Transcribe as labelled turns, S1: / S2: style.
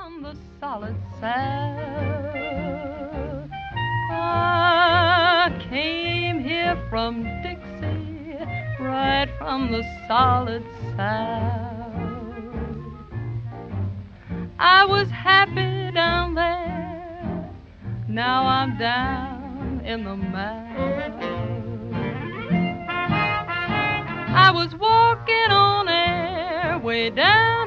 S1: from the solid South. I came here from Dixie, right from the solid South. I was happy down there, now I'm down in the mouth. I was walking on air way down